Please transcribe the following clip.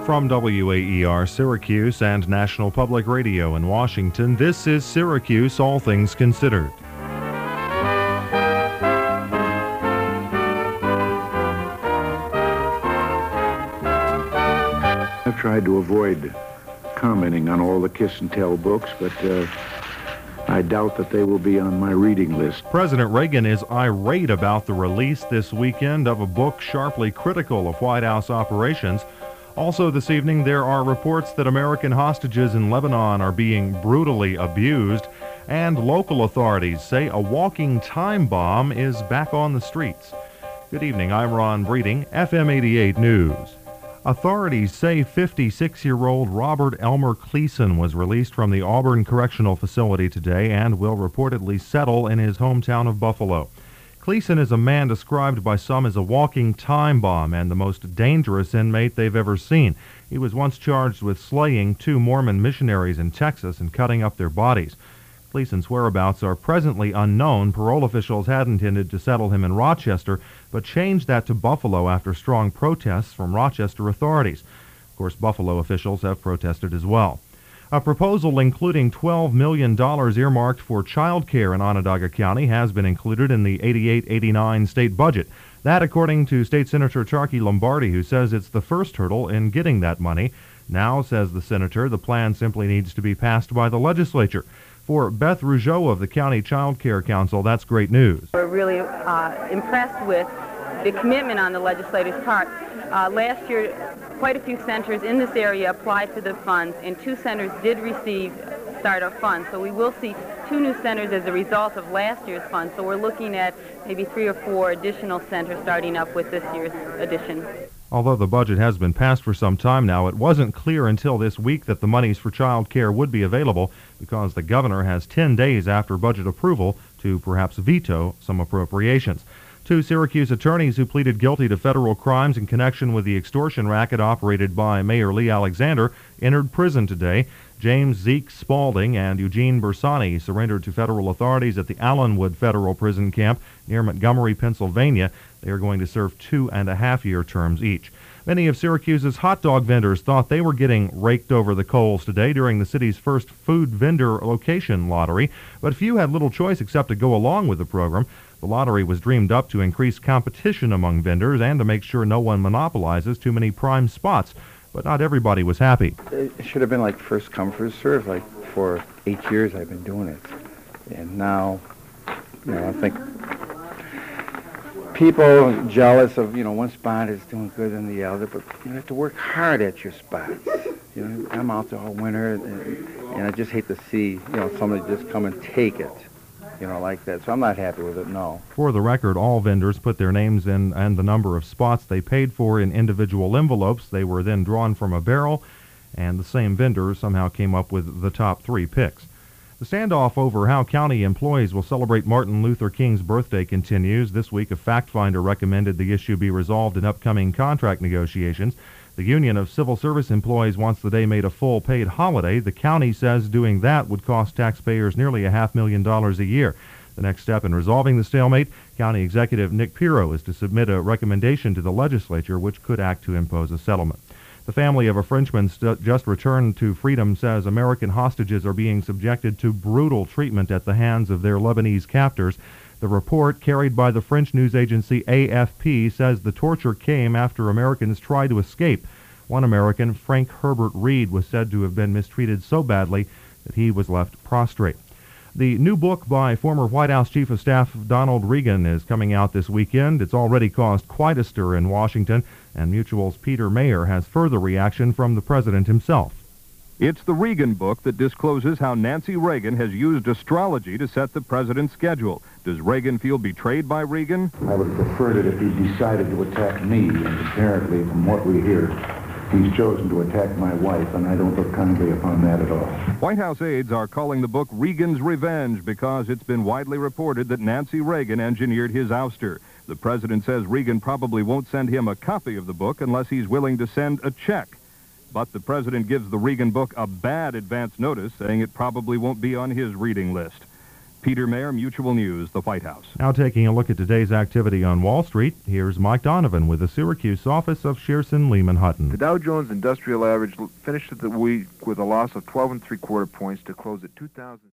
From WAER Syracuse and National Public Radio in Washington, this is Syracuse All Things Considered. I've tried to avoid commenting on all the Kiss and Tell books, but I doubt that they will be on my reading list. President Reagan is irate about the release this weekend of a book sharply critical of White House operations. Also this evening, there are reports that American hostages in Lebanon are being brutally abused, and local authorities say a walking time bomb is back on the streets. Good evening, I'm Ron Breeding, FM 88 News. Authorities say 56-year-old Robert Elmer Cleason was released from the Auburn Correctional Facility today and will reportedly settle in his hometown of Buffalo. Cleason is a man described by some as a walking time bomb and the most dangerous inmate they've ever seen. He was once charged with slaying 2 Mormon missionaries in Texas and cutting up their bodies. Cleason's whereabouts are presently unknown. Parole officials had intended to settle him in Rochester, but changed that to Buffalo after strong protests from Rochester authorities. Of course, Buffalo officials have protested as well. A proposal including $12 million earmarked for child care in Onondaga County has been included in the 88-89 state budget. That, according to State Senator Charkey Lombardi, who says it's the first hurdle in getting that money. Now, says the senator, the plan simply needs to be passed by the legislature. For Beth Rougeau of the County Child Care Council, that's great news. We're really impressed with the commitment on the legislators' part. Last year, quite a few centers in this area applied for the funds, and 2 centers did receive startup funds. So we will see 2 new centers as a result of last year's funds. So we're looking at maybe 3 or 4 additional centers starting up with this year's edition. Although the budget has been passed for some time now, it wasn't clear until this week that the monies for child care would be available because the governor has 10 days after budget approval to perhaps veto some appropriations. 2 Syracuse attorneys who pleaded guilty to federal crimes in connection with the extortion racket operated by Mayor Lee Alexander entered prison today. James Zeke Spaulding and Eugene Bersani surrendered to federal authorities at the Allenwood Federal Prison Camp near Montgomery, Pennsylvania. They are going to serve 2.5-year terms each. Many of Syracuse's hot dog vendors thought they were getting raked over the coals today during the city's first food vendor location lottery, but few had little choice except to go along with the program. The lottery was dreamed up to increase competition among vendors and to make sure no one monopolizes too many prime spots. But not everybody was happy. It should have been like first come, first serve. Like for 8 years I've been doing it. And now, I think people jealous of, one spot is doing good than the other, but you have to work hard at your spots. I'm out there all winter, and I just hate to see, somebody just come and take it. Like that. So I'm not happy with it, no. For the record, all vendors put their names in and the number of spots they paid for in individual envelopes. They were then drawn from a barrel, and the same vendor somehow came up with the top 3 picks. The standoff over how county employees will celebrate Martin Luther King's birthday continues. This week, a fact finder recommended the issue be resolved in upcoming contract negotiations. The Union of Civil Service Employees wants the day made a full paid holiday. The county says doing that would cost taxpayers nearly $500,000 a year. The next step in resolving the stalemate, County Executive Nick Pirro is to submit a recommendation to the legislature which could act to impose a settlement. The family of a Frenchman just returned to freedom says American hostages are being subjected to brutal treatment at the hands of their Lebanese captors. The report, carried by the French news agency AFP, says the torture came after Americans tried to escape. One American, Frank Herbert Reed, was said to have been mistreated so badly that he was left prostrate. The new book by former White House Chief of Staff Donald Regan is coming out this weekend. It's already caused quite a stir in Washington, and Mutual's Peter Mayer has further reaction from the president himself. It's the Regan book that discloses how Nancy Reagan has used astrology to set the president's schedule. Does Reagan feel betrayed by Regan? I would have preferred it if he decided to attack me, and apparently, from what we hear, he's chosen to attack my wife, and I don't look kindly upon that at all. White House aides are calling the book Regan's Revenge because it's been widely reported that Nancy Reagan engineered his ouster. The president says Regan probably won't send him a copy of the book unless he's willing to send a check. But the president gives the Regan book a bad advance notice, saying it probably won't be on his reading list. Peter Mayer, Mutual News, the White House. Now taking a look at today's activity on Wall Street, here's Mike Donovan with the Syracuse office of Shearson Lehman Hutton. The Dow Jones Industrial Average finished the week with a loss of 12 3/4 points to close at 2,000.